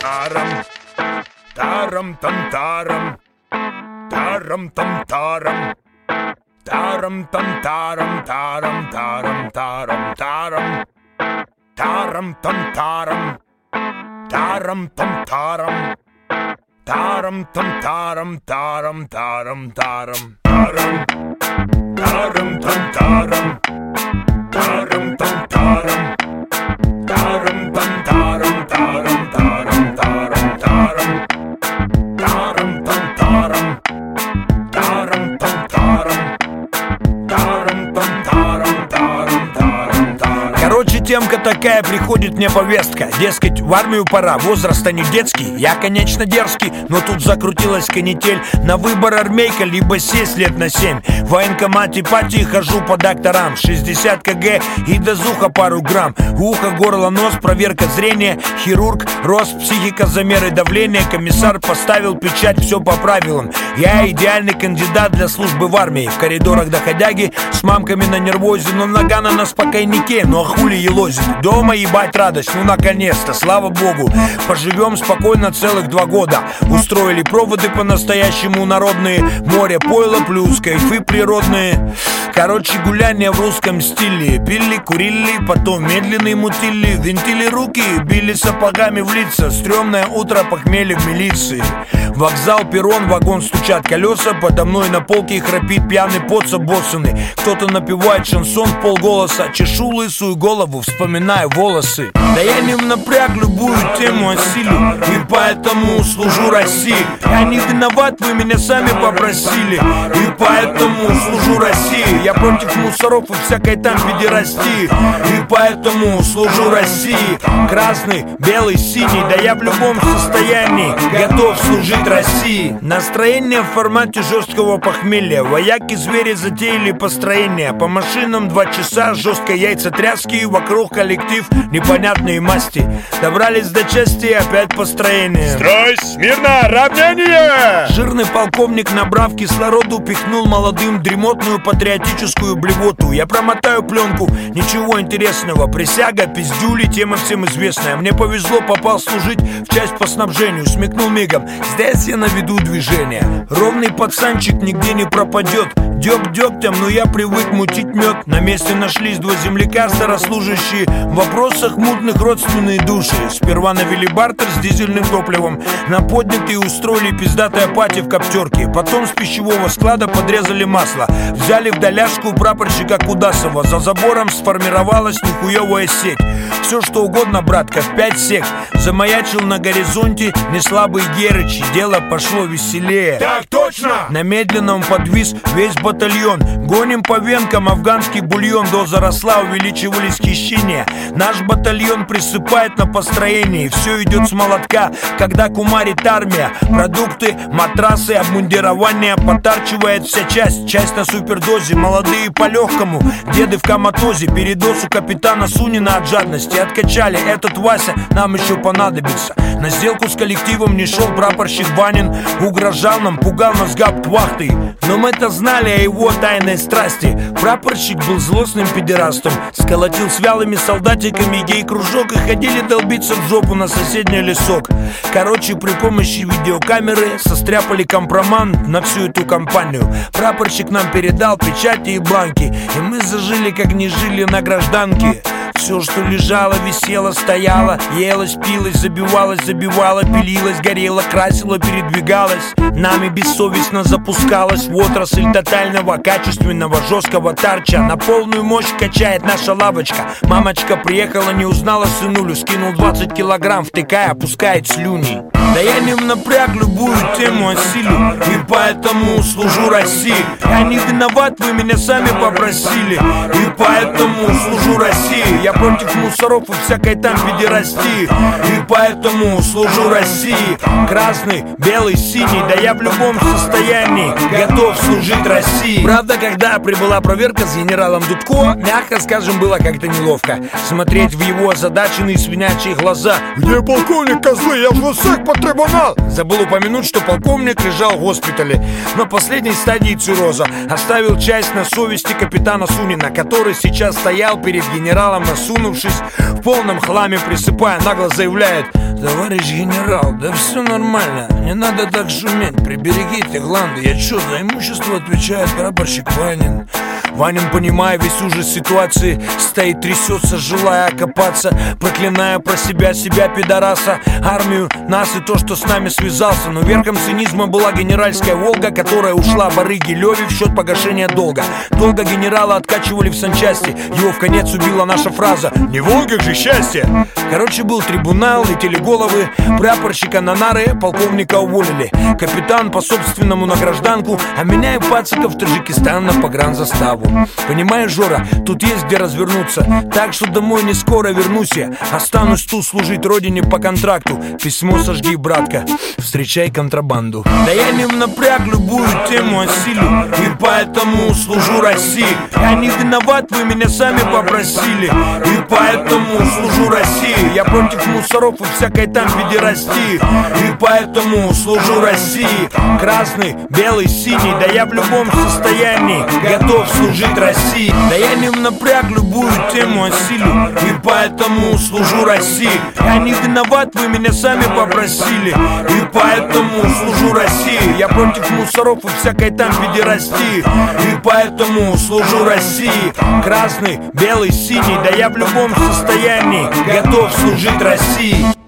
тарам, тарам там тарам, тарам там тарам, тарам там тарам, тарам тарам тарам тарам, тарам там тарам, тарам там тарам, тарам там тарам, тарам тарам тарам, тарам, тарам там тарам, тарам там тарам, тарам там тарам, тарам тарам тарам тарам, тарам там тарам, тарам там тарам, тарам там тарам, тарам тарам тарам. Короче, темка такая, приходит мне повестка. Дескать, в армию пора, возраст-то не детский. Я, конечно, дерзкий, но тут закрутилась канитель. На выбор армейка, либо сесть лет на 7. В военкомате пати хожу по докторам. 60 кг и дозуха пару грамм. Ухо, горло, нос, проверка зрения. Хирург, рост, психика, замеры давления. Комиссар поставил печать, все по правилам. Я идеальный кандидат для службы в армии. В коридорах доходяги с мамками на нервозе. Но Нагана на спокойнике, ну а хули елозит. Дома ебать радость, ну наконец-то, слава богу. Поживем спокойно целых 2 года. Устроили проводы по-настоящему народные. Море, пойло плюс кайфы природные. Короче, гуляние в русском стиле. Пили, курили, потом медленные мутили. Винтили руки, били сапогами в лица. Стрёмное утро, похмелье в милиции. Вокзал, перрон, вагон, стучат колеса. Подо мной на полке храпит пьяный поц обоссанный. Кто-то напевает шансон в полголоса. Чешу лысую голову, вспоминаю волосы. Да я не в напряг, любую тему осилю. И поэтому служу России. Я не виноват, вы меня сами попросили. И поэтому служу России. Я против мусоров и всякой там педерастии. И поэтому служу России. Красный, белый, синий. Да я в любом состоянии готов служить России. Настроение в формате жесткого похмелья. Вояки-звери затеяли построение. По машинам 2 часа, жесткой яйцетряски. Вокруг коллектив непонятные масти. Добрались до части, опять построение. Строй, смирно, равнение! Жирный полковник, набрав кислороду, пихнул молодым дремотную патриотическую блевоту. Я промотаю пленку, ничего интересного. Присяга, пиздюли, тема всем известная. Мне повезло, попал служить в часть по снабжению. Смекнул мигом, здесь я наведу движение. Ровный пацанчик нигде не пропадет. Дёг дёгтем, но я привык мутить мед. На месте нашлись 2 земляка, старослужащие. В вопросах мутных родственные души. Сперва навели бартер с дизельным топливом. На поднятые устроили пиздатые пати в коптерке. Потом с пищевого склада подрезали масло. Взяли в доляшку прапорщика Кудасова. За забором сформировалась нихуевая сеть. Все что угодно, братка, в 5 сек. Замаячил на горизонте неслабый Герыч. Дело пошло веселее. Так точно! На медленном подвис весь батальон. Гоним по венкам афганский бульон. Доза росла, увеличивались хищения. Наш батальон присыпает на построении. Все идет с молотка, когда кумарит армия. Продукты, матрасы, обмундирование. Потарчивает вся часть, часть на супердозе. Молодые по легкому, деды в коматозе. Передоз у капитана Сунина от жадности. Откачали, этот Вася нам еще понадобится. На сделку с коллективом не шел прапорщик Банин. Угрожал нам, пугал нас гауптвахтой. Но мы-то знали о его тайной страсти. Прапорщик был злостным педерастом. Сколотил с вялыми солдатиками гей-кружок. И ходили долбиться в жопу на соседний лесок. Короче, при помощи видеокамеры состряпали компромат на всю эту компанию. Прапорщик нам передал печати и бланки. И мы зажили, как не жили на гражданке. Все, что лежало, висело, стояло, елось, пилось, забивалось, забивало, пилилось, горело, красило, передвигалось. Нами бессовестно запускалась в отрасль тотального, качественного, жесткого тарча. На полную мощь качает наша лавочка. Мамочка приехала, не узнала сынулю. Скинул 20 килограмм, втыкая, опускает слюни. Да я не в напряг, любую тему осилю. И поэтому служу России. Я не виноват, вы меня сами попросили. И поэтому служу России. Я против мусоров и всякой там педерастии. И поэтому служу России. Красный, белый, синий. Да я в любом состоянии готов служить России. Правда, когда прибыла проверка с генералом Дудко, мягко скажем, было как-то неловко смотреть в его озадаченные свинячьи глаза. Где полковник, козлы? Я в ГУСЭК по трибунал. Забыл упомянуть, что полковник лежал в госпитале на последней стадии цирроза. Оставил часть на совести капитана Сунина, который сейчас стоял перед генералом на сунувшись в полном хламе, присыпая, нагло заявляет: товарищ генерал, да все нормально, не надо так шуметь, приберегите гланды. Я чё, за имущество отвечает прапорщик Ванин. Ванин, понимая весь ужас ситуации, стоит, трясется, желая окопаться, проклиная про себя пидораса, армию, нас и то, что с нами связался. Но верхом цинизма была генеральская Волга, которая ушла барыге Леве в счет погашения долга. Долго генерала откачивали в санчасти, его в конец убила наша фраза: «Не в Волгах же счастье!» Короче, был трибунал, летели головы, прапорщика на нары, полковника уволили, капитан по собственному на гражданку, а меня и пацака в Таджикистан на погранзаставу. Понимаешь, Жора, тут есть где развернуться, так что домой не скоро вернусь я. Останусь тут служить родине по контракту. Письмо сожги, братка, встречай контрабанду. Да я не напряг, любую тему осилю, и поэтому служу России. Я не виноват, вы меня сами попросили, и поэтому служу России. Я против мусоров и всякой там педерастии, и поэтому служу России. Красный, белый, синий, да я в любом состоянии готов служить России. Да я не напряг, любую тему осилю, и поэтому служу России. Я не виноват, вы меня сами попросили, и поэтому служу России. Я против мусоров и всякой там педерастии, и поэтому служу России. Красный, белый, синий, да я в любом состоянии готов служить России.